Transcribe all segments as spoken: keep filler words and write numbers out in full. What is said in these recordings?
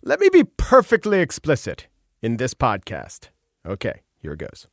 Let me be perfectly explicit in this podcast. Okay, here it goes.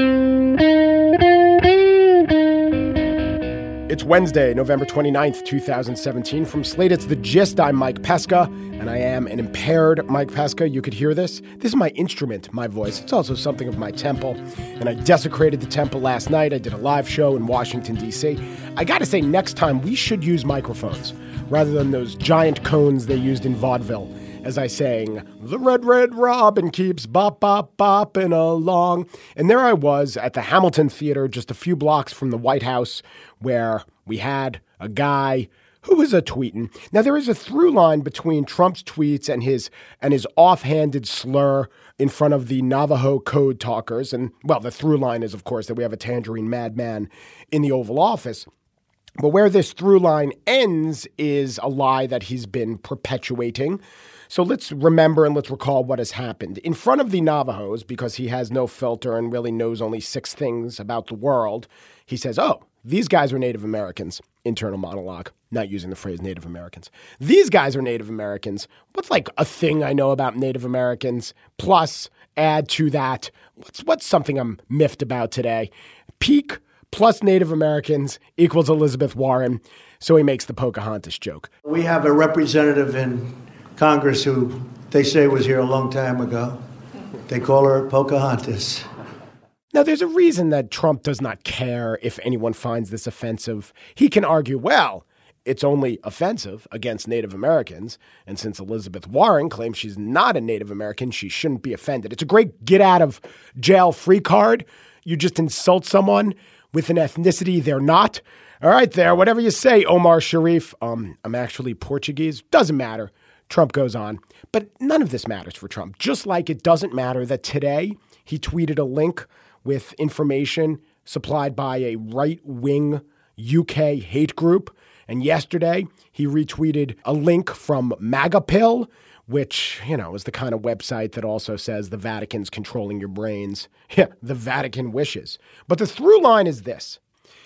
It's Wednesday, November twenty-ninth, twenty seventeen. From Slate, it's The Gist. I'm Mike Pesca, and I am an impaired Mike Pesca. You could hear this. This is my instrument, my voice. It's also something of my temple, and I desecrated the temple last night. I did a live show in Washington, D C I got to say, next time we should use microphones rather than those giant cones they used in vaudeville as I sang, "The Red, Red Robin keeps bop, bop, bopping along." And there I was at the Hamilton Theater, just a few blocks from the White House, where we had a guy who was a tweeting. Now, there is a through line between Trump's tweets and his and his offhanded slur in front of the Navajo code talkers. And, well, the through line is, of course, that we have a tangerine madman in the Oval Office. But where this through line ends is a lie that he's been perpetuating. So let's remember and let's recall what has happened. In front of the Navajos, because he has no filter and really knows only six things about the world, he says, oh, these guys are Native Americans. Internal monologue, not using the phrase Native Americans. These guys are Native Americans. What's like a thing I know about Native Americans? Plus, add to that, what's, what's something I'm miffed about today? Peak plus Native Americans equals Elizabeth Warren. So he makes the Pocahontas joke. We have a representative in Congress who they say was here a long time ago. They call her Pocahontas. Now, there's a reason that Trump does not care if anyone finds this offensive. He can argue, well, it's only offensive against Native Americans. And since Elizabeth Warren claims she's not a Native American, she shouldn't be offended. It's a great get out of jail free card. You just insult someone with an ethnicity they're not. All right, there, whatever you say, Omar Sharif. Um, I'm actually Portuguese. Doesn't matter. Trump goes on. But none of this matters for Trump. Just like it doesn't matter that today he tweeted a link with information supplied by a right-wing U K hate group. And yesterday, he retweeted a link from MAGAPill, which, you know, is the kind of website that also says the Vatican's controlling your brains. Yeah, the Vatican wishes. But the through line is this,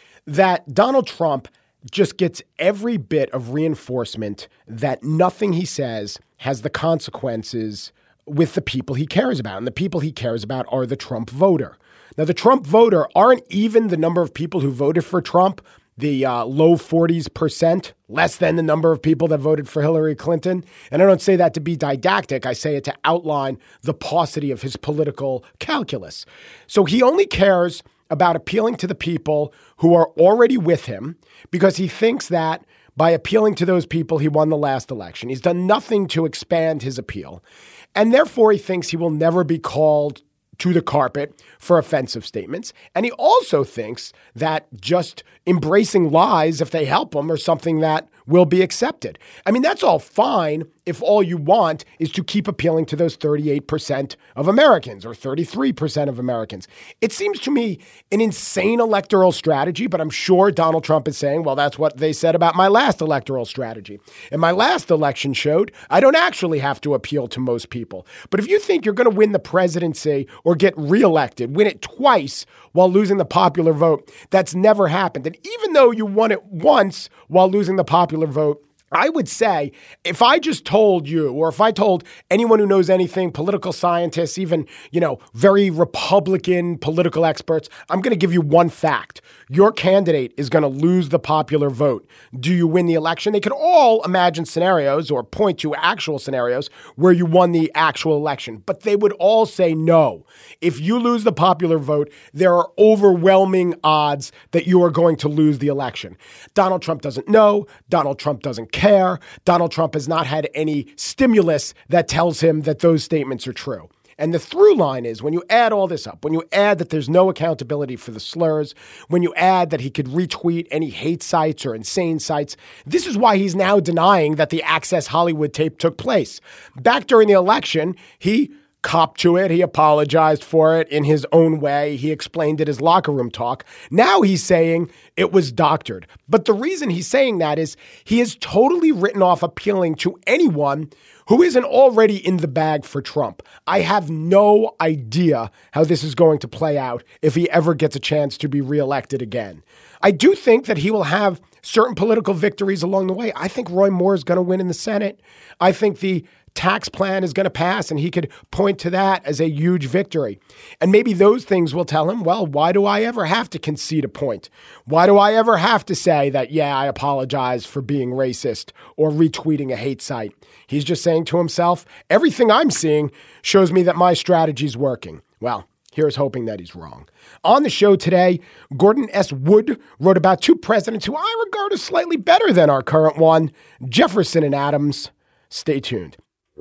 that Donald Trump just gets every bit of reinforcement that nothing he says has the consequences with the people he cares about. And the people he cares about are the Trump voter. Now, the Trump voter aren't even the number of people who voted for Trump, the uh, low forties percent, less than the number of people that voted for Hillary Clinton. And I don't say that to be didactic. I say it to outline the paucity of his political calculus. So he only cares about appealing to the people who are already with him because he thinks that by appealing to those people, he won the last election. He's done nothing to expand his appeal. And therefore, he thinks he will never be called to the carpet for offensive statements. And he also thinks that just embracing lies, if they help him, are something that will be accepted. I mean, that's all fine if all you want is to keep appealing to those thirty-eight percent of Americans or thirty-three percent of Americans. It seems to me an insane electoral strategy, but I'm sure Donald Trump is saying, well, that's what they said about my last electoral strategy. And my last election showed I don't actually have to appeal to most people. But if you think you're going to win the presidency or get reelected, win it twice while losing the popular vote, that's never happened. And even though you won it once while losing the popular vote, I would say if I just told you, or if I told anyone who knows anything, political scientists, even, you know, very Republican political experts, I'm going to give you one fact. Your candidate is going to lose the popular vote. Do you win the election? They could all imagine scenarios or point to actual scenarios where you won the actual election, but they would all say no. If you lose the popular vote, there are overwhelming odds that you are going to lose the election. Donald Trump doesn't know. Donald Trump doesn't care. Care. Donald Trump has not had any stimulus that tells him that those statements are true. And the through line is when you add all this up, when you add that there's no accountability for the slurs, when you add that he could retweet any hate sites or insane sites, this is why he's now denying that the Access Hollywood tape took place. Back during the election, he copped to it. He apologized for it in his own way. He explained it as locker room talk. Now he's saying it was doctored. But the reason he's saying that is he has totally written off appealing to anyone who isn't already in the bag for Trump. I have no idea how this is going to play out if he ever gets a chance to be reelected again. I do think that he will have certain political victories along the way. I think Roy Moore is going to win in the Senate. I think the tax plan is going to pass, and he could point to that as a huge victory. And maybe those things will tell him, well, why do I ever have to concede a point? Why do I ever have to say that, yeah, I apologize for being racist or retweeting a hate site? He's just saying to himself, everything I'm seeing shows me that my strategy's working. Well, here's hoping that he's wrong. On the show today, Gordon S. Wood wrote about two presidents who I regard as slightly better than our current one, Jefferson and Adams. Stay tuned.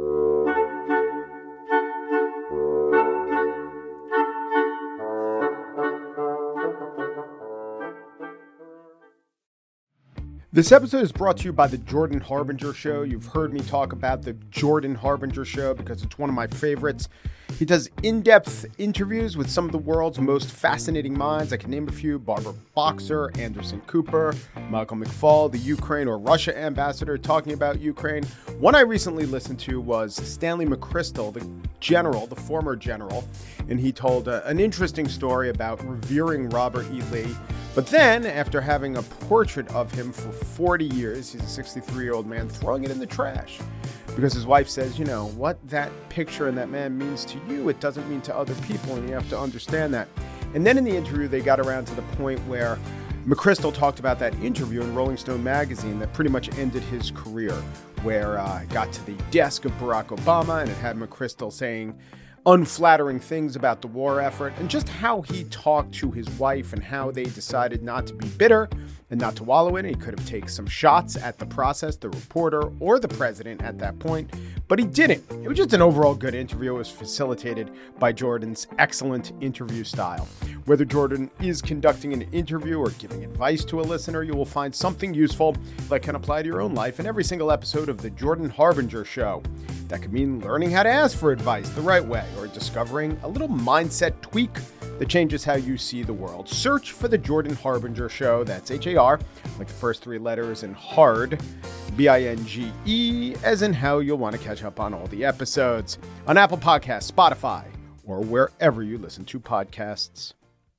This episode is brought to you by the Jordan Harbinger Show. You've heard me talk about the Jordan Harbinger Show because it's one of my favorites. He does in-depth interviews with some of the world's most fascinating minds. I can name a few: Barbara Boxer, Anderson Cooper, Michael McFaul, the Ukraine or Russia ambassador talking about Ukraine. One I recently listened to was Stanley McChrystal, the general, the former general, and he told uh, an interesting story about revering Robert E. Lee. But then, after having a portrait of him for forty years, he's a sixty-three-year-old man, throwing it in the trash. Because his wife says, you know, what that picture and that man means to you, it doesn't mean to other people, and you have to understand that. And then in the interview, they got around to the point where McChrystal talked about that interview in Rolling Stone magazine that pretty much ended his career, where uh, it got to the desk of Barack Obama, and it had McChrystal saying unflattering things about the war effort, and just how he talked to his wife and how they decided not to be bitter and not to wallow in it. He could have taken some shots at the process, the reporter, or the president at that point, but he didn't. It was just an overall good interview. It was facilitated by Jordan's excellent interview style. Whether Jordan is conducting an interview or giving advice to a listener, you will find something useful that can apply to your own life in every single episode of the Jordan Harbinger Show. That could mean learning how to ask for advice the right way, or discovering a little mindset tweak that changes how you see the world. Search for the Jordan Harbinger Show. That's H A R, like the first three letters, and hard, B I N G E, as in how you'll want to catch up on all the episodes on Apple Podcasts, Spotify, or wherever you listen to podcasts.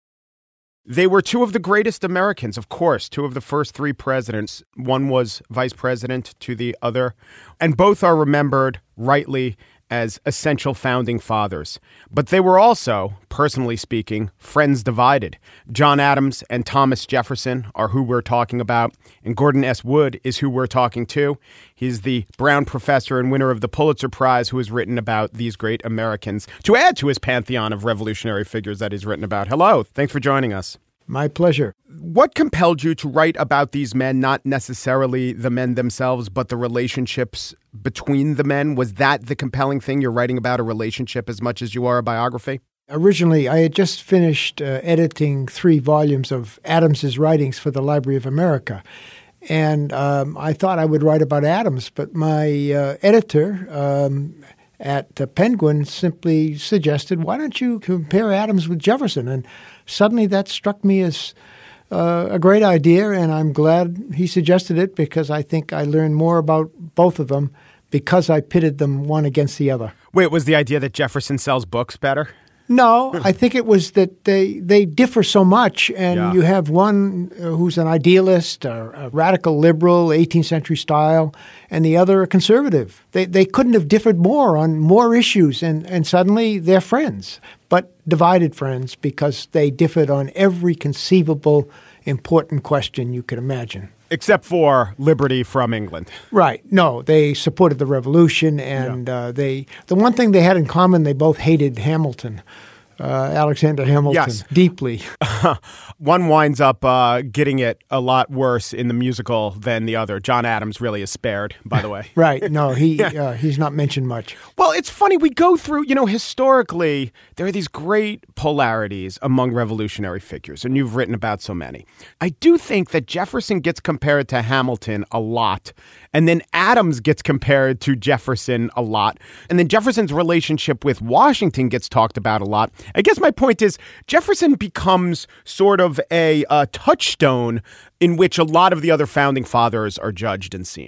They were two of the greatest Americans, of course, two of the first three presidents. One was vice president to the other, and both are remembered rightly as essential founding fathers. But they were also, personally speaking, friends divided. John Adams and Thomas Jefferson are who we're talking about, and Gordon S. Wood is who we're talking to. He's the Brown professor and winner of the Pulitzer Prize who has written about these great Americans, to add to his pantheon of revolutionary figures that he's written about. Hello, thanks for joining us. My pleasure. What compelled you to write about these men, not necessarily the men themselves, but the relationships between the men? Was that the compelling thing? You're writing about a relationship as much as you are a biography? Originally, I had just finished uh, editing three volumes of Adams's writings for the Library of America. And um, I thought I would write about Adams, but my uh, editor um, at uh, Penguin simply suggested, why don't you compare Adams with Jefferson? And suddenly that struck me as uh, a great idea, and I'm glad he suggested it because I think I learned more about both of them because I pitted them one against the other. Wait, was the idea that Jefferson sells books better? No, I think it was that they, they differ so much, and yeah. You have one who's an idealist, a, a radical liberal, eighteenth century style, and the other a conservative. They they couldn't have differed more on more issues, and, and suddenly they're friends, but divided friends because they differed on every conceivable important question you could imagine. Except for liberty from England. Right. No, they supported the revolution, and yeah. uh, they the one thing they had in common, they both hated Hamilton, uh, Alexander Hamilton, yes. deeply. One winds up uh, getting it a lot worse in the musical than the other. John Adams really is spared, by the way. Right. No, he yeah. uh, he's not mentioned much. Well, it's funny. We go through, you know, historically, there are these great polarities among revolutionary figures, and you've written about so many. I do think that Jefferson gets compared to Hamilton a lot, and then Adams gets compared to Jefferson a lot, and then Jefferson's relationship with Washington gets talked about a lot. I guess my point is Jefferson becomes sort of a uh, touchstone in which a lot of the other founding fathers are judged and seen.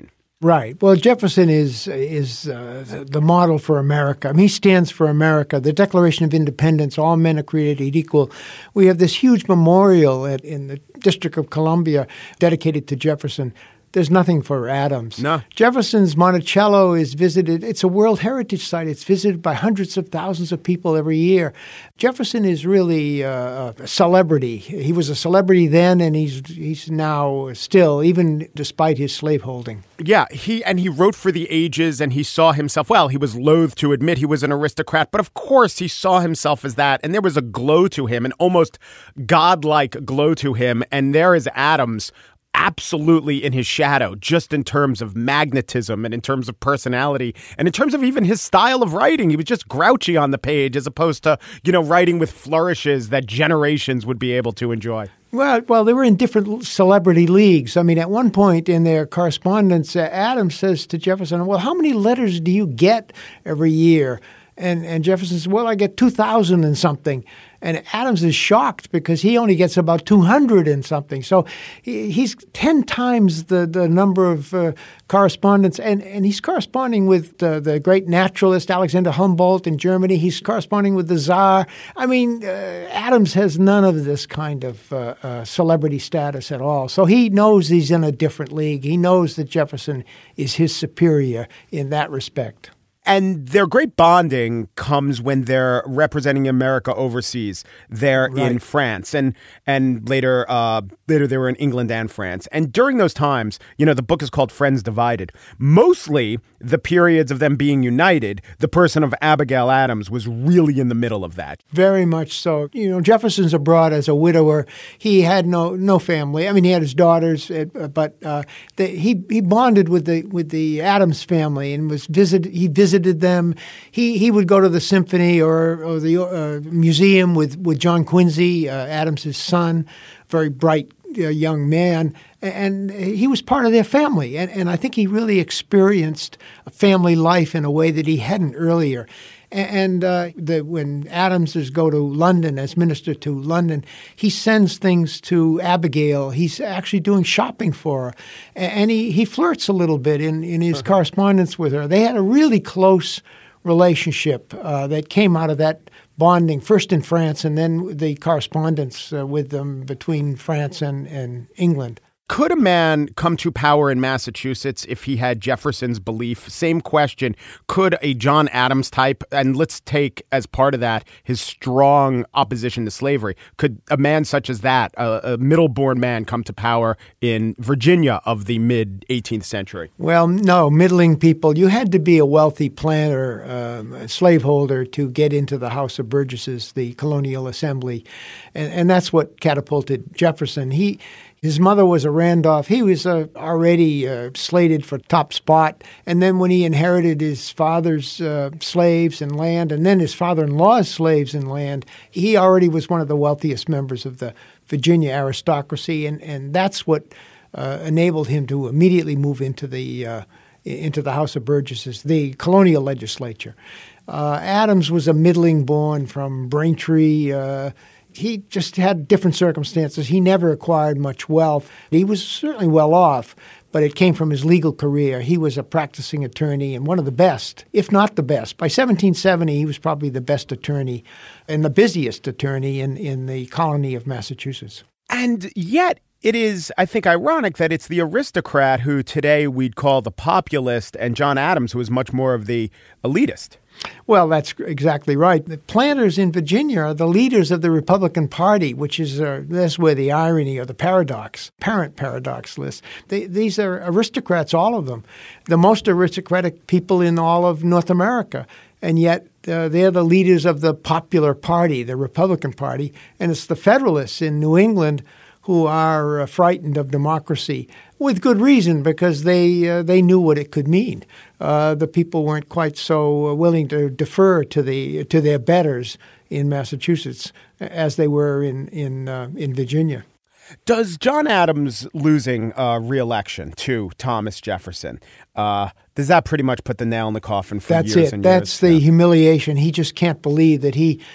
Right. Well, Jefferson is is uh, the model for America. I mean, he stands for America. The Declaration of Independence, all men are created equal. We have this huge memorial at, in the District of Columbia dedicated to Jefferson. There's nothing for Adams. No. Jefferson's Monticello is visited. It's a World Heritage Site. It's visited by hundreds of thousands of people every year. Jefferson is really uh, a celebrity. He was a celebrity then, and he's he's now still, even despite his slaveholding. Yeah, he and he wrote for the ages, and he saw himself, well, he was loath to admit he was an aristocrat, but of course he saw himself as that, and there was a glow to him, an almost godlike glow to him, and there is Adams, absolutely in his shadow, just in terms of magnetism and in terms of personality and in terms of even his style of writing. He was just grouchy on the page as opposed to, you know, writing with flourishes that generations would be able to enjoy. Well, well, they were in different celebrity leagues. I mean, at one point in their correspondence, uh, Adams says to Jefferson, well, how many letters do you get every year? And and Jefferson says, well, I get two thousand and something. And Adams is shocked because he only gets about two hundred and something. So he, he's ten times the, the number of uh, correspondence. And, and he's corresponding with uh, the great naturalist Alexander Humboldt in Germany. He's corresponding with the Tsar. I mean, uh, Adams has none of this kind of uh, uh, celebrity status at all. So he knows he's in a different league. He knows that Jefferson is his superior in that respect. And their great bonding comes when they're representing America overseas. They're Right. in France, and and later uh, later they were in England and France. And during those times, you know, the book is called Friends Divided. Mostly the periods of them being united, the person of Abigail Adams was really in the middle of that. Very much so. You know, Jefferson's abroad as a widower. He had no no family. I mean, he had his daughters, uh, but uh, the, he he bonded with the with the Adams family and was visit. He visited them. He he would go to the symphony or or the uh, museum with with John Quincy, uh, Adams's son, very bright uh, young man, and he was part of their family. And and I think he really experienced a family life in a way that he hadn't earlier. And uh, the, when Adams is go to London as minister to London, he sends things to Abigail. He's actually doing shopping for her. And he, he flirts a little bit in, in his uh-huh. correspondence with her. They had a really close relationship uh, that came out of that bonding, first in France and then the correspondence uh, with them between France and, and England. Could a man come to power in Massachusetts if he had Jefferson's belief? Same question. Could a John Adams type, and let's take as part of that his strong opposition to slavery, could a man such as that, a, a middle-born man, come to power in Virginia of the mid-eighteenth century? Well, no, middling people. You had to be a wealthy planter, um, a slaveholder to get into the House of Burgesses, the colonial assembly. And, and that's what catapulted Jefferson. He His mother was a Randolph. He was uh, already uh, slated for top spot. And then when he inherited his father's uh, slaves and land, and then his father-in-law's slaves and land, he already was one of the wealthiest members of the Virginia aristocracy. And, and that's what uh, enabled him to immediately move into the uh, into the House of Burgesses, the colonial legislature. Uh, Adams was a middling born from Braintree. Uh, He just had different circumstances. He never acquired much wealth. He was certainly well off, but it came from his legal career. He was a practicing attorney and one of the best, if not the best. By seventeen seventy, he was probably the best attorney and the busiest attorney in, in the colony of Massachusetts. And yet it is, I think, ironic that it's the aristocrat who today we'd call the populist and John Adams, who is much more of the elitist. Well, that's exactly right. The planters in Virginia are the leaders of the Republican Party, which is uh, that's where the irony or the paradox, parent paradox lists. They, these are aristocrats, all of them, the most aristocratic people in all of North America. And yet uh, they're the leaders of the popular party, the Republican Party. And it's the Federalists in New England who are uh, frightened of democracy, with good reason, because they uh, they knew what it could mean. Uh, the people weren't quite so willing to defer to the to their betters in Massachusetts as they were in in uh, in Virginia. Does John Adams losing uh, re-election to Thomas Jefferson, uh, does that pretty much put the nail in the coffin for That's years it. and That's years? the yeah. humiliation. He just can't believe that he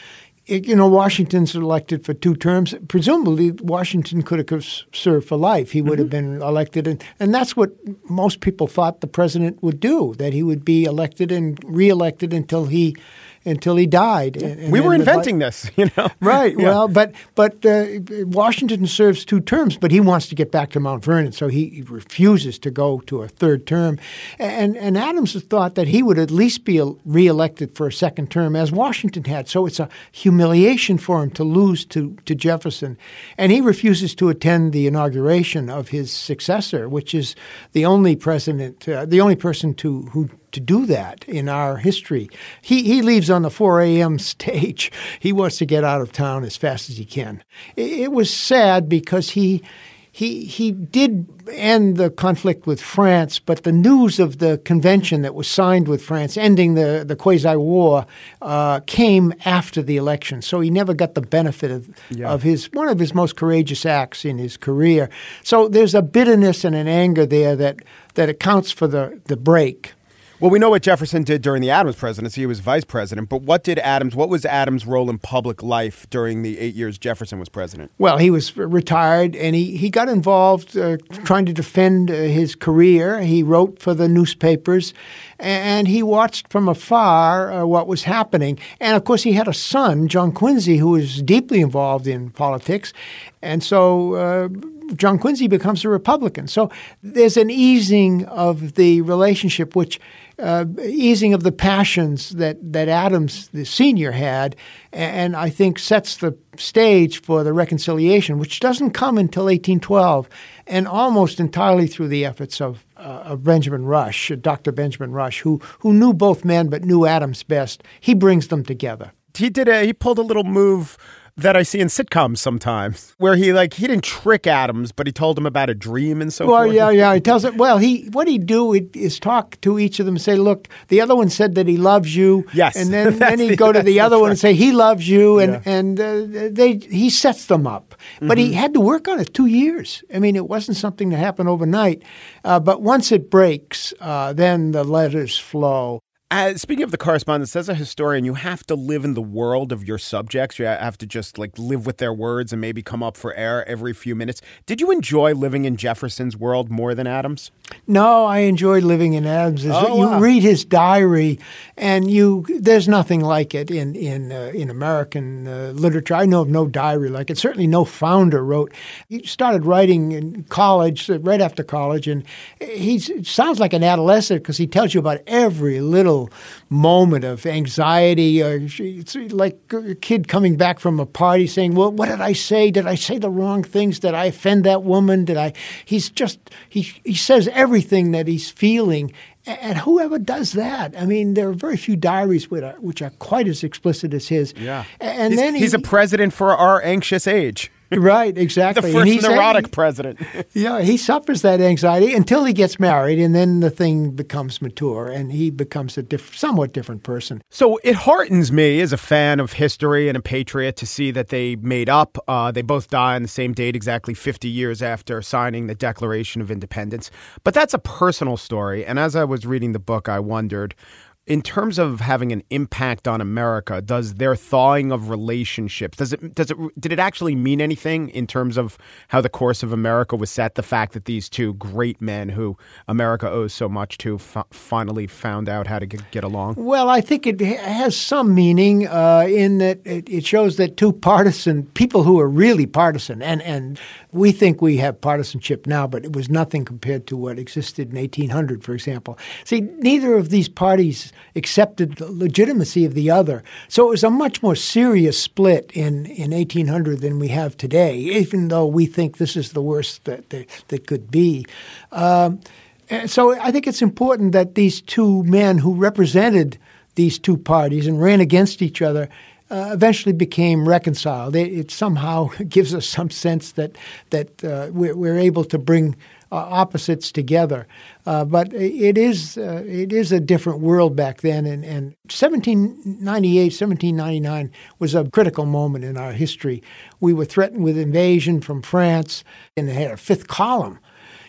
you know, Washington's elected for two terms. Presumably, Washington could have served for life. He would mm-hmm. have been elected. And, and that's what most people thought the president would do, that he would be elected and reelected until he until he died. And, and we were inventing the, this, you know. Right. Yeah. Well, but but uh, Washington serves two terms, but he wants to get back to Mount Vernon, so he refuses to go to a third term. And and Adams thought that he would at least be reelected for a second term, as Washington had. So it's a humiliation for him to lose to, to Jefferson. And he refuses to attend the inauguration of his successor, which is the only president, uh, the only person to who to do that in our history. He he leaves on the four a.m. stage. He wants to get out of town as fast as he can. It, it was sad because he he he did end the conflict with France, but the news of the convention that was signed with France ending the, the quasi-war uh, came after the election. So he never got the benefit of, yeah. of his one of his most courageous acts in his career. So there's a bitterness and an anger there that, that accounts for the, the break. Well, we know what Jefferson did during the Adams presidency. He was vice president. But what did Adams, what was Adams' role in public life during the eight years Jefferson was president? Well, he was retired, and he, he got involved uh, trying to defend uh, his career. He wrote for the newspapers, and he watched from afar uh, what was happening. And, of course, he had a son, John Quincy, who was deeply involved in politics. And so uh, John Quincy becomes a Republican. So there's an easing of the relationship, which uh, easing of the passions that, that Adams, the senior, had, and I think sets the stage for the reconciliation, which doesn't come until eighteen twelve, and almost entirely through the efforts of, uh, of Benjamin Rush, Doctor Benjamin Rush, who who knew both men but knew Adams best. He brings them together. He did a, he pulled a little move that I see in sitcoms sometimes, where he like he didn't trick Adams, but he told him about a dream and so well, forth. Well, yeah, yeah. He tells it. Well, he what he'd do is talk to each of them and say, "Look, the other one said that he loves you." Yes, and then then he'd the, go to the other one right. and say he loves you, and yeah. and uh, they he sets them up. But mm-hmm. he had to work on it two years. I mean, it wasn't something that happened overnight. Uh, but once it breaks, uh, then the letters flow. As, speaking of the correspondence, as a historian, you have to live in the world of your subjects. You have to just like live with their words and maybe come up for air every few minutes. Did you enjoy living in Jefferson's world more than Adams? No, I enjoyed living in Adams's. Oh, you wow. read his diary, and you there's nothing like it in in uh, in American uh, literature. I know of no diary like it. Certainly, no founder wrote. He started writing in college, uh, right after college, and he sounds like an adolescent because he tells you about every little moment of anxiety. Or it's like a kid coming back from a party saying, "Well, what did I say? Did I say the wrong things? Did I offend that woman? Did I?" He's just he he says everything that he's feeling. And whoever does that? I mean, there are very few diaries which are, which are quite as explicit as his. Yeah, and he's, then he, he's a president for our anxious age. Right, exactly. The first and he's, neurotic he, president. Yeah, he suffers that anxiety until he gets married, and then the thing becomes mature, and he becomes a diff- somewhat different person. So it heartens me as a fan of history and a patriot to see that they made up. Uh, they both die on the same date, exactly fifty years after signing the Declaration of Independence. But that's a personal story, and as I was reading the book, I wondered, in terms of having an impact on America, does their thawing of relationships, does it, does it, did it actually mean anything in terms of how the course of America was set? The fact that these two great men who America owes so much to f- finally found out how to get, get along? Well, I think it has some meaning uh, in that it, it shows that two partisan people who are really partisan, and, and we think we have partisanship now, but it was nothing compared to what existed in eighteen hundred, for example. See, neither of these parties accepted the legitimacy of the other. So it was a much more serious split in, in eighteen hundred than we have today, even though we think this is the worst that that, that could be. Um, so I think it's important that these two men who represented these two parties and ran against each other Uh, eventually became reconciled. It, it somehow gives us some sense that that uh, we're, we're able to bring uh, opposites together. Uh, but it is uh, it is a different world back then. And, and seventeen ninety-eight, seventeen ninety-nine was a critical moment in our history. We were threatened with invasion from France, and they had a fifth column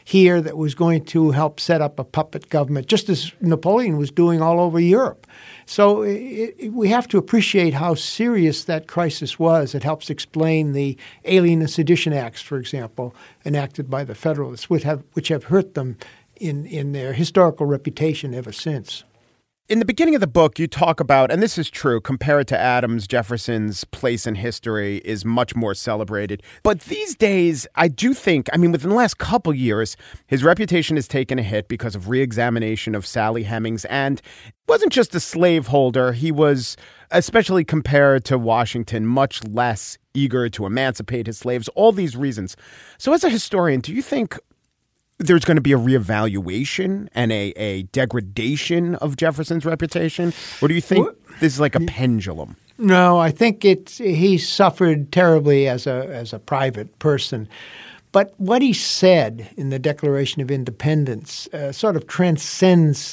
here that was going to help set up a puppet government, just as Napoleon was doing all over Europe. So it, it, we have to appreciate how serious that crisis was. It helps explain the Alien and Sedition Acts, for example, enacted by the Federalists, which have, which have hurt them in, in their historical reputation ever since. In the beginning of the book, you talk about, and this is true, compared to Adams, Jefferson's place in history is much more celebrated. But these days, I do think, I mean, within the last couple years, his reputation has taken a hit because of re-examination of Sally Hemings. And it wasn't just a slaveholder. He was, especially compared to Washington, much less eager to emancipate his slaves, all these reasons. So as a historian, do you think there's going to be a reevaluation and a, a degradation of Jefferson's reputation? Or do you think this is like a pendulum? No, I think it's he suffered terribly as a as a private person. But what he said in the Declaration of Independence uh, sort of transcends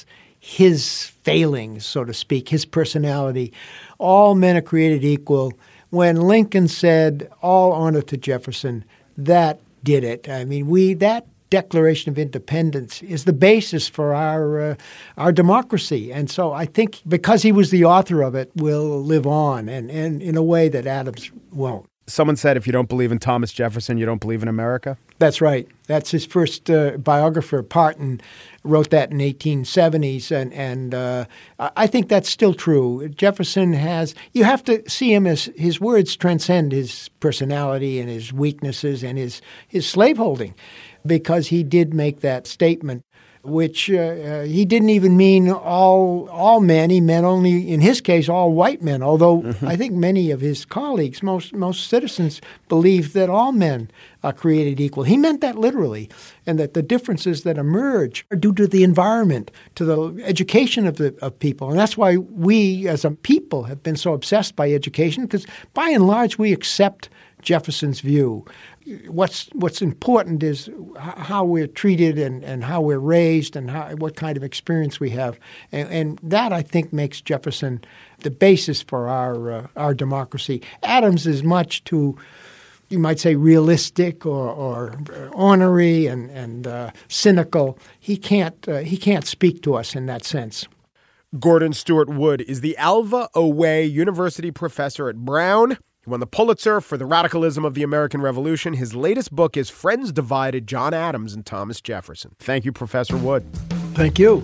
his failings, so to speak, his personality. All men are created equal. When Lincoln said, all honor to Jefferson, that did it. I mean, we that Declaration of Independence is the basis for our uh, our democracy. And so I think because he was the author of it, will live on, and, and in a way that Adams won't. Someone said if you don't believe in Thomas Jefferson, you don't believe in America? That's right. That's his first uh, biographer, Parton, wrote that in eighteen seventies, and, and uh, I think that's still true. Jefferson has – you have to see him as his words transcend his personality and his weaknesses and his, his slaveholding, because he did make that statement, which uh, uh, he didn't even mean all all men. He meant only, in his case, all white men, although mm-hmm. I think many of his colleagues, most most citizens, believe that all men are created equal. He meant that literally, and that the differences that emerge are due to the environment, to the education of the of people. And that's why we, as a people, have been so obsessed by education, because by and large we accept Jefferson's view. What's what's important is how we're treated and, and how we're raised and how, what kind of experience we have. And, and that, I think, makes Jefferson the basis for our uh, our democracy. Adams is much too, you might say, realistic or, or ornery and, and uh, cynical. He can't uh, he can't speak to us in that sense. Gordon Stewart Wood is the Alva Oway University professor at Brown. He won the Pulitzer for The Radicalism of the American Revolution. His latest book is Friends Divided, John Adams and Thomas Jefferson. Thank you, Professor Wood. Thank you.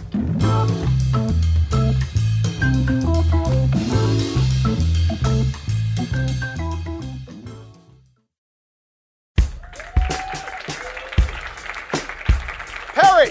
Harry!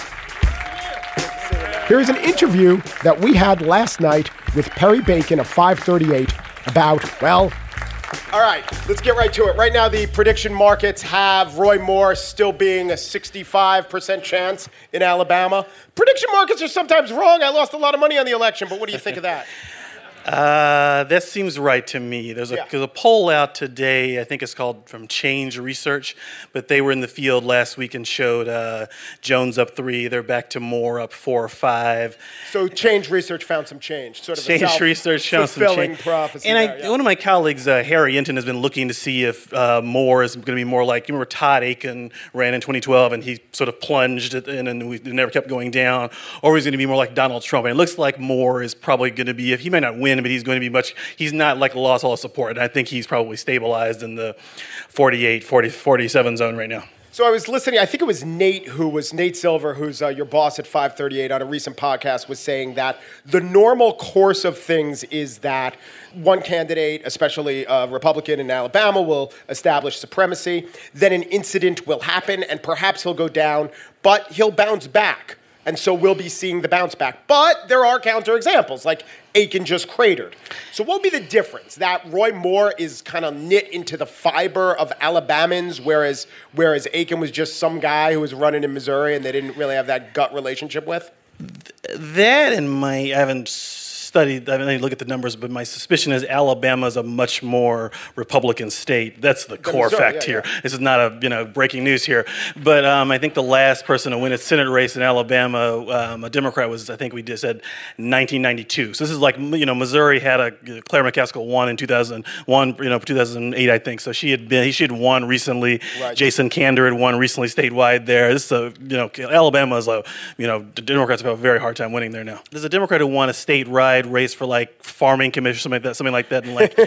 Here's an interview that we had last night with Perry Bacon of five thirty-eight about, well... All right, let's get right to it. Right now, the prediction markets have Roy Moore still being a sixty-five percent chance in Alabama. Prediction markets are sometimes wrong. I lost a lot of money on the election, but what do you think of that? Uh, that seems right to me. There's a, Yeah. there's a poll out today, I think it's called from Change Research, but they were in the field last week and showed uh, Jones up three. They're back to Moore up four or five. So Change Research found some change, sort of Change a Research found some self-fulfilling change. prophecy. And I, there, yeah. one of my colleagues, uh, Harry Inton, has been looking to see if uh, Moore is going to be more like, you remember Todd Aiken ran in twenty twelve and he sort of plunged it in and we never kept going down, or he's going to be more like Donald Trump. And it looks like Moore is probably going to be, if he may not win, but he's going to be much, he's not like lost all his support. And I think he's probably stabilized in the forty-eight, forty, forty-seven zone right now. So I was listening, I think it was Nate who was, Nate Silver, who's uh, your boss at five thirty-eight on a recent podcast, was saying that the normal course of things is that one candidate, especially a Republican in Alabama, will establish supremacy. Then an incident will happen and perhaps he'll go down, but he'll bounce back. And so we'll be seeing the bounce back. But there are counterexamples, like Aiken just cratered. So what would be the difference? That Roy Moore is kind of knit into the fiber of Alabamans, whereas whereas Aiken was just some guy who was running in Missouri and they didn't really have that gut relationship with? That and my, I haven't study, I mean, I look at the numbers, but my suspicion is Alabama is a much more Republican state. That's the core Missouri, fact yeah, here. yeah. This is not a you know breaking news here, but um, I think the last person to win a Senate race in Alabama, um, a Democrat, was I think we just said nineteen ninety-two. So this is like you know Missouri had a Claire McCaskill won in two thousand one, you know two thousand eight I think. So she had been she had won recently. Right. Jason Kander had won recently statewide there. This is a you know Alabama is a you know the Democrats have a very hard time winning there now. There's a Democrat who won a statewide race for like farming commission something like that something like that in like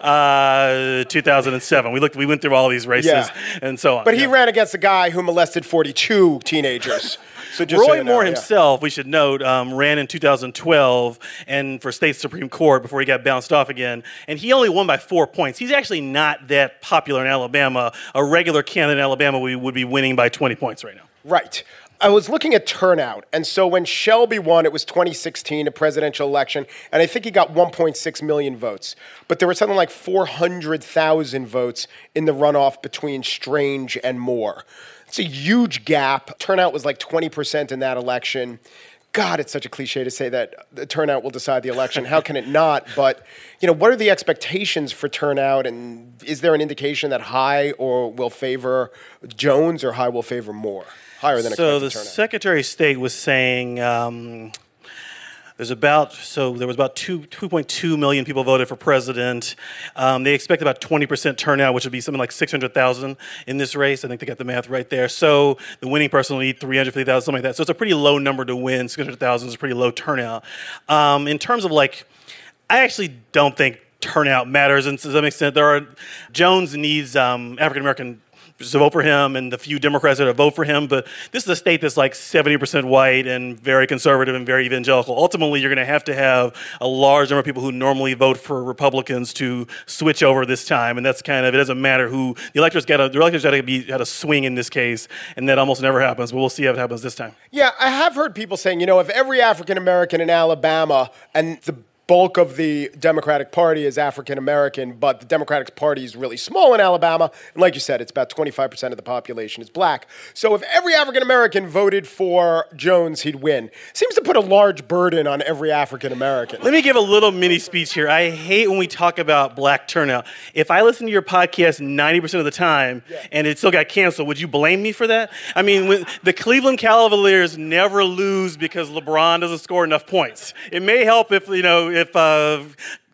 uh, two thousand seven. We looked we went through all these races Yeah. and so on. But he yeah. ran against a guy who molested forty-two teenagers. So just so Roy you know, Moore yeah. himself, we should note, um, ran in two thousand twelve and for state Supreme Court before he got bounced off again. And he only won by four points. He's actually not that popular in Alabama. A regular candidate in Alabama we would be winning by twenty points right now. Right. I was looking at turnout, and so when Shelby won, it was twenty sixteen, a presidential election, and I think he got one point six million votes. But there were something like four hundred thousand votes in the runoff between Strange and Moore. It's a huge gap. Turnout was like twenty percent in that election. God, it's such a cliche to say that the turnout will decide the election. How can it not? But, you know, what are the expectations for turnout? And is there an indication that high or will favor Jones or high will favor Moore? Higher than So expected the turnout. Secretary of State was saying um, there's about so there was about two two point two million people voted for president. Um, they expect about twenty percent turnout, which would be something like six hundred thousand in this race. I think they got the math right there. So the winning person will need three hundred fifty thousand, something like that. So it's a pretty low number to win. six hundred thousand is a pretty low turnout. Um, in terms of like, I actually don't think turnout matters. And to some extent, there are Jones needs um, African American to vote for him and the few Democrats that vote for him. But this is a state that's like seventy percent white and very conservative and very evangelical. Ultimately, you're going to have to have a large number of people who normally vote for Republicans to switch over this time. And that's kind of, it doesn't matter who, the electors got to, the electors got to be, got to swing in this case. And that almost never happens, but we'll see if it happens this time. Yeah, I have heard people saying, you know, if every African American in Alabama and the bulk of the Democratic Party is African American, but the Democratic Party is really small in Alabama, and like you said, it's about twenty-five percent of the population is black. So if every African American voted for Jones, he'd win. Seems to put a large burden on every African American. Let me give a little mini speech here. I hate when we talk about black turnout. If I listen to your podcast ninety percent of the time Yeah. and it still got canceled, would you blame me for that? I mean, when, the Cleveland Cavaliers never lose because LeBron doesn't score enough points. It may help if, you know, if uh,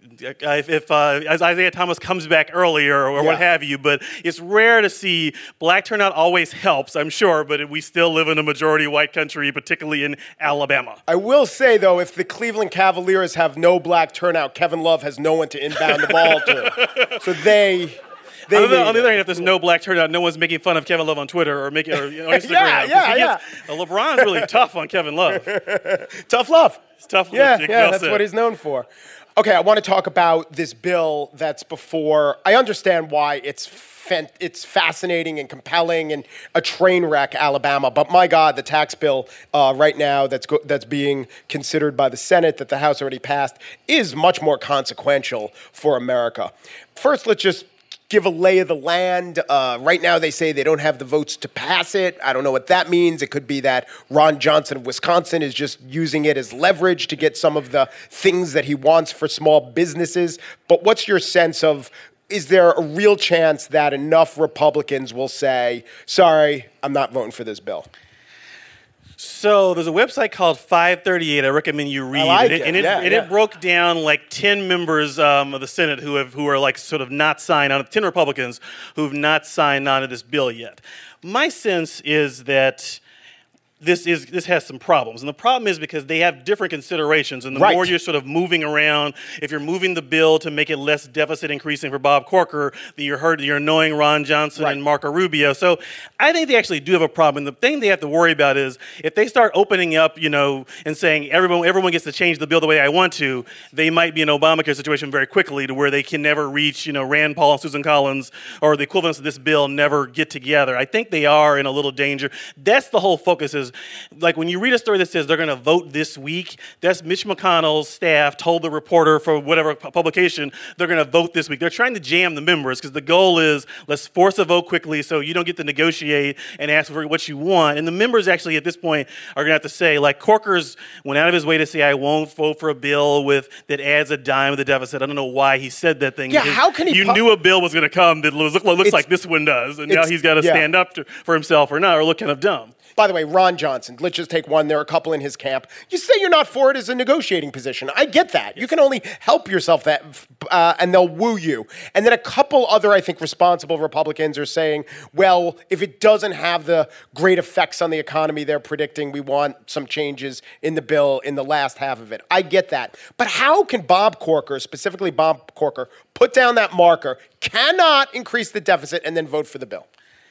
if, if uh, as Isaiah Thomas comes back earlier or, or Yeah. what have you, but it's rare to see. Black turnout always helps, I'm sure, but we still live in a majority white country, particularly in Alabama. I will say, though, if the Cleveland Cavaliers have no black turnout, Kevin Love has no one to inbound the ball to. So they... They On the, need on the it. other hand, if there's no black turnout, no one's making fun of Kevin Love on Twitter or making or you know, Instagram. Yeah, 'cause yeah, he gets, uh, LeBron's really tough on Kevin Love. Tough love. It's tough. Yeah, Well yeah, that's said. what he's known for. Okay, I want to talk about this bill that's before. I understand why it's fan- it's fascinating and compelling and a train wreck, Alabama. But my God, the tax bill uh, right now that's go- that's being considered by the Senate that the House already passed is much more consequential for America. First, let's just give a lay of the land. Uh, right now, they say they don't have the votes to pass it. I don't know what that means. It could be that Ron Johnson of Wisconsin is just using it as leverage to get some of the things that he wants for small businesses. But what's your sense of, is there a real chance that enough Republicans will say, sorry, I'm not voting for this bill? So there's a website called five thirty-eight. I recommend you read. I like and it. And it, Yeah, and yeah. it broke down like ten members um, of the Senate who have who are like sort of not signed on. ten Republicans who've not signed on to this bill yet. My sense is that this is this has some problems. And the problem is because they have different considerations. And the Right. more you're sort of moving around, if you're moving the bill to make it less deficit increasing for Bob Corker, then you're hurt, you're annoying Ron Johnson Right. and Marco Rubio. So I think they actually do have a problem. And the thing they have to worry about is if they start opening up, you know, and saying everyone everyone gets to change the bill the way I want to, they might be in an Obamacare situation very quickly to where they can never reach, you know, Rand Paul and Susan Collins or the equivalents of this bill never get together. I think they are in a little danger. That's the whole focus is is, like when you read a story that says they're going to vote this week, that's Mitch McConnell's staff told the reporter for whatever publication they're going to vote this week. They're trying to jam the members because the goal is let's force a vote quickly so you don't get to negotiate and ask for what you want. And the members actually at this point are going to have to say, like Corker's went out of his way to say, I won't vote for a bill with that adds a dime of the deficit. I don't know why he said that thing. Yeah, how can he You pu- knew a bill was going to come that looks, looks It's- like this one does, and now it's- he's got to yeah. stand up to, for himself or not, or look kind of dumb. By the way, Ron Johnson, let's just take one. There are a couple in his camp. You say you're not for it as a negotiating position. I get that. You can only help yourself that, uh, and they'll woo you. And then a couple other, I think, responsible Republicans are saying, well, if it doesn't have the great effects on the economy they're predicting, we want some changes in the bill in the last half of it. I get that. But how can Bob Corker, specifically Bob Corker, put down that marker, cannot increase the deficit, and then vote for the bill?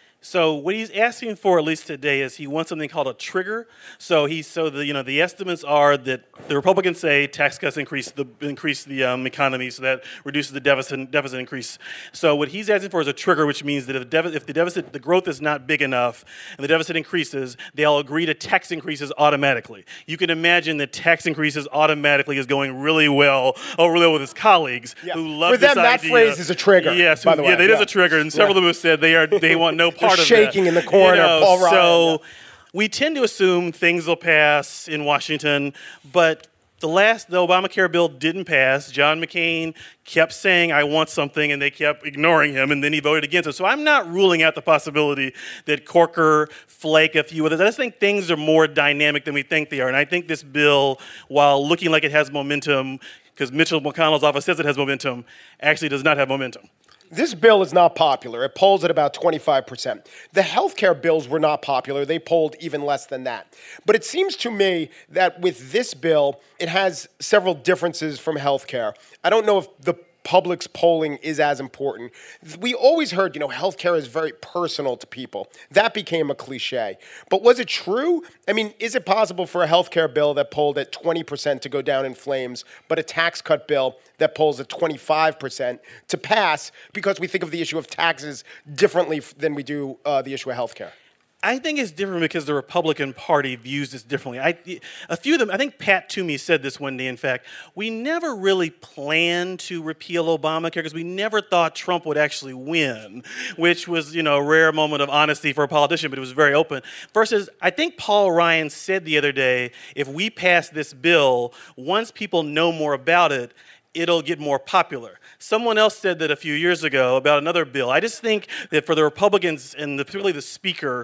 So what he's asking for, at least today, is he wants something called a trigger. So he, so the you know the estimates are that the Republicans say tax cuts increase the increase the um, economy, so that reduces the deficit deficit increase. So what he's asking for is a trigger, which means that if the, deficit, if the deficit the growth is not big enough and the deficit increases, they'll agree to tax increases automatically. You can imagine that tax increases automatically is going really well, oh, really well with his colleagues Yeah. who love For this them, that idea. phrase is a trigger, Yes, by the way. yeah, it is Yeah. a trigger, and several Yeah. of them have said they are they want no part of shaking that. in the corner, You know, Paul Ryan, So yeah. we tend to assume things will pass in Washington, but the last, the Obamacare bill didn't pass. John McCain kept saying, I want something, and they kept ignoring him, and then he voted against it. So I'm not ruling out the possibility that Corker, Flake, a few others. I just think things are more dynamic than we think they are. And I think this bill, while looking like it has momentum, because Mitchell McConnell's office says it has momentum, actually does not have momentum. This bill is not popular. It polls at about twenty-five percent. The healthcare bills were not popular. They polled even less than that. But it seems to me that with this bill, it has several differences from healthcare. I don't know if the public's polling is as important. We always heard, you know, healthcare is very personal to people. That became a cliche. But was it true? I mean, is it possible for a healthcare bill that polled at twenty percent to go down in flames, but a tax cut bill that polls at twenty-five percent to pass because we think of the issue of taxes differently than we do uh, the issue of healthcare? I think it's different because the Republican Party views this differently. I, a few of them, I think Pat Toomey said this one day, in fact, we never really planned to repeal Obamacare because we never thought Trump would actually win, which was, you know, a rare moment of honesty for a politician, but it was very open. Versus, I think Paul Ryan said the other day, if we pass this bill, once people know more about it, it'll get more popular. Someone else said that a few years ago about another bill. I just think that for the Republicans, and the, particularly the speaker,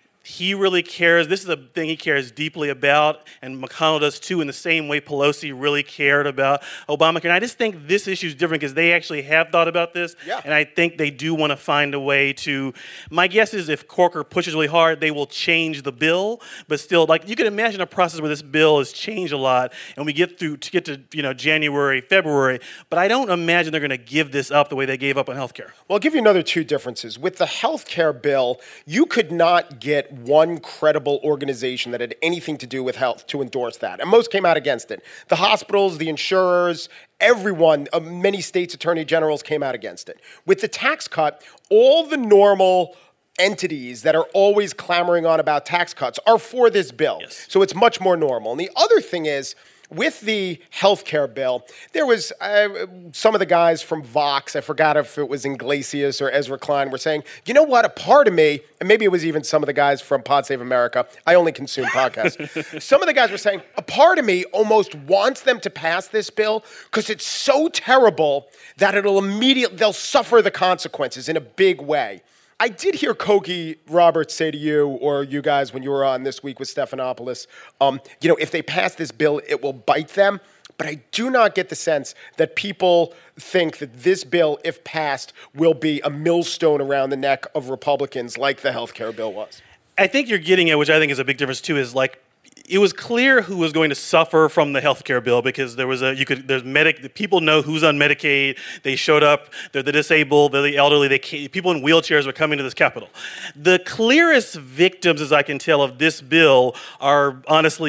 he really cares. This is a thing he cares deeply about, and McConnell does too, in the same way Pelosi really cared about Obamacare. And I just think this issue is different because they actually have thought about this, Yeah. and I think they do want to find a way to. My guess is if Corker pushes really hard, they will change the bill, but still, like you can imagine a process where this bill has changed a lot, and we get through to get to you know January, February. But I don't imagine they're going to give this up the way they gave up on healthcare. Well, I'll give you another two differences. With the health care bill, you could not get one credible organization that had anything to do with health to endorse that. And most came out against it. The hospitals, the insurers, everyone, uh, many states' attorney generals came out against it. With the tax cut, all the normal entities that are always clamoring on about tax cuts are for this bill. Yes. So it's much more normal. And the other thing is, with the health care bill, there was uh, some of the guys from Vox, I forgot if it was Iglesias or Ezra Klein, were saying, you know what, a part of me, and maybe it was even some of the guys from Pod Save America, I only consume podcasts. Some of the guys were saying, a part of me almost wants them to pass this bill because it's so terrible that it'll immediately, they'll suffer the consequences in a big way. I did hear Cokie Roberts say to you, or you guys when you were on This Week with Stephanopoulos, um, you know, if they pass this bill, it will bite them. But I do not get the sense that people think that this bill, if passed, will be a millstone around the neck of Republicans like the health care bill was. I think you're getting at, which I think is a big difference too, is like it was clear who was going to suffer from the health care bill because there was a you could there's medic people know who's on Medicaid. They showed up. They're the disabled. They're the elderly. They came, people in wheelchairs were coming to this Capitol. The clearest victims, as I can tell, of this bill are honestly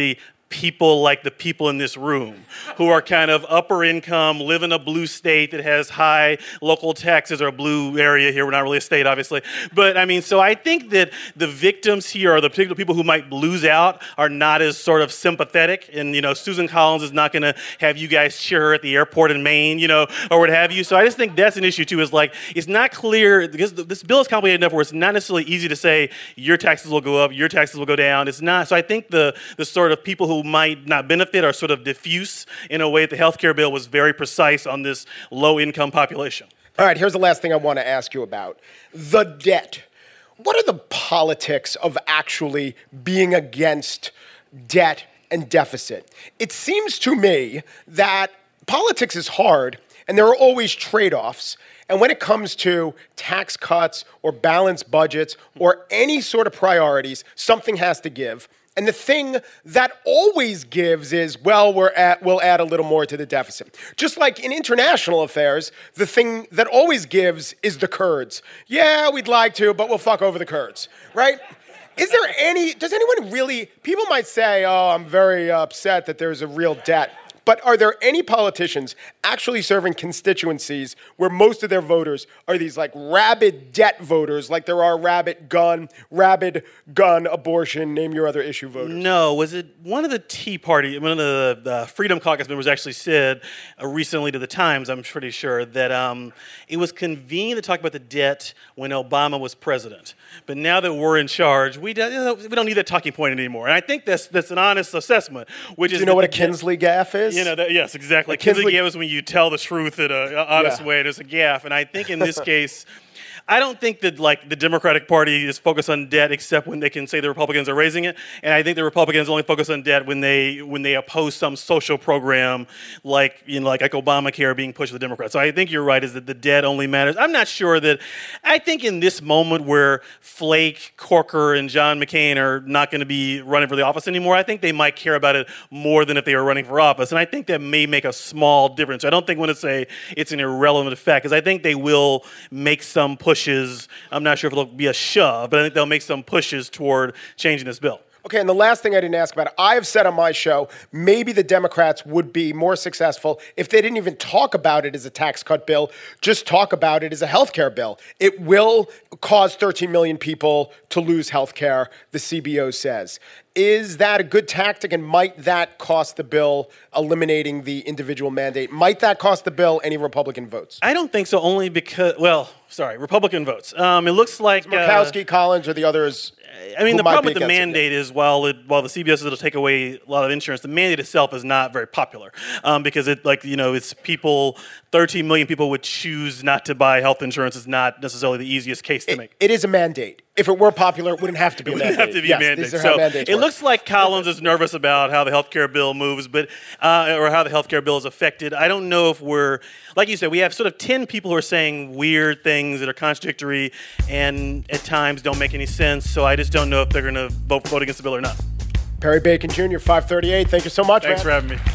people like the people in this room who are kind of upper income, live in a blue state that has high local taxes, or a blue area here. We're not really a state, obviously. But I mean, so I think that the victims here, or the particular people who might lose out, are not as sort of sympathetic. And, you know, Susan Collins is not going to have you guys cheer her at the airport in Maine, you know, or what have you. So I just think that's an issue too, is like, it's not clear, because this bill is complicated enough where it's not necessarily easy to say your taxes will go up, your taxes will go down. It's not. So I think the, the sort of people who might not benefit are sort of diffuse in a way. The healthcare bill was very precise on this low-income population. All right, here's the last thing I want to ask you about. The debt. What are the politics of actually being against debt and deficit? It seems to me that politics is hard, and there are always trade-offs. And when it comes to tax cuts or balanced budgets or any sort of priorities, something has to give. And the thing that always gives is, well, we're at, we'll add a little more to the deficit. Just like in international affairs, the thing that always gives is the Kurds. Yeah, we'd like to, but we'll fuck over the Kurds, right? Is there any, does anyone really, people might say, oh, I'm very upset that there's a real debt. But are there any politicians actually serving constituencies where most of their voters are these like rabid debt voters, like there are rabid gun, rabid gun abortion, name your other issue voters? No. Was it one of the Tea Party, one of the, the Freedom Caucus members actually said uh, recently to the Times, I'm pretty sure, that um, it was convenient to talk about the debt when Obama was president. But now that we're in charge, we don't, you know, we don't need that talking point anymore. And I think that's that's an honest assessment. Which Do is you know what a Kinsley gaffe is? You know, that, yes, exactly. A Kinsley, Kinsley gaffe is when you tell the truth in an honest yeah. way. There's a gaffe. And I think in this case, I don't think that like the Democratic Party is focused on debt except when they can say the Republicans are raising it. And I think the Republicans only focus on debt when they when they oppose some social program like you know like, like Obamacare being pushed to the Democrats. So I think you're right, is that the debt only matters. I'm not sure that I think in this moment where Flake, Corker, and John McCain are not going to be running for the office anymore, I think they might care about it more than if they were running for office. And I think that may make a small difference. I don't think when it's a it's an irrelevant effect, because I think they will make some push pushes. I'm not sure if it'll be a shove, but I think they'll make some pushes toward changing this bill. Okay, and the last thing I didn't ask about, I have said on my show, maybe the Democrats would be more successful if they didn't even talk about it as a tax cut bill, just talk about it as a health care bill. It will cause thirteen million people to lose health care, the C B O says. Is that a good tactic, and might that cost the bill eliminating the individual mandate? Might that cost the bill any Republican votes? I don't think so, only because, well, sorry, Republican votes. Um, it looks like... Murkowski, uh, Collins, or the others... I mean, the problem with the mandate is while it, while the C B O says it'll take away a lot of insurance, the mandate itself is not very popular um, because it, like, you know, it's people, thirteen million people would choose not to buy health insurance. Is not necessarily the easiest case to it, make. It is a mandate. If it were popular, it wouldn't have to be it a mandate. mandate. Have to be yes, a mandate. These are so how mandates it work. looks like Collins is nervous about how the health care bill moves, but uh, or how the health care bill is affected. I don't know if we're, like you said, we have sort of ten people who are saying weird things that are contradictory and at times don't make any sense. So I just don't know if they're going to vote, vote against the bill or not. Perry Bacon Junior, five thirty-eight. Thank you so much, Thanks man. for having me.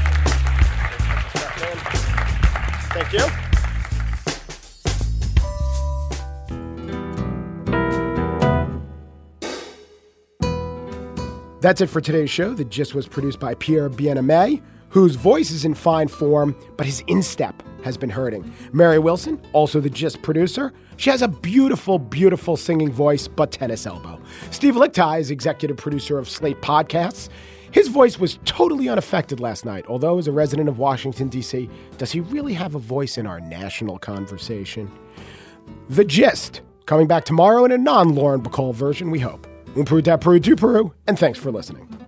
Thank you. That's it for today's show. The Gist was produced by Pierre Bien-Aimé, whose voice is in fine form, but his instep has been hurting. Mary Wilson, also the Gist producer. She has a beautiful, beautiful singing voice, but tennis elbow. Steve Lickteig is executive producer of Slate Podcasts. His voice was totally unaffected last night, although as a resident of Washington, D C, does he really have a voice in our national conversation? The Gist, coming back tomorrow in a non-Lauren Bacall version, we hope. Un Peru, da Peru, du Peru, and thanks for listening.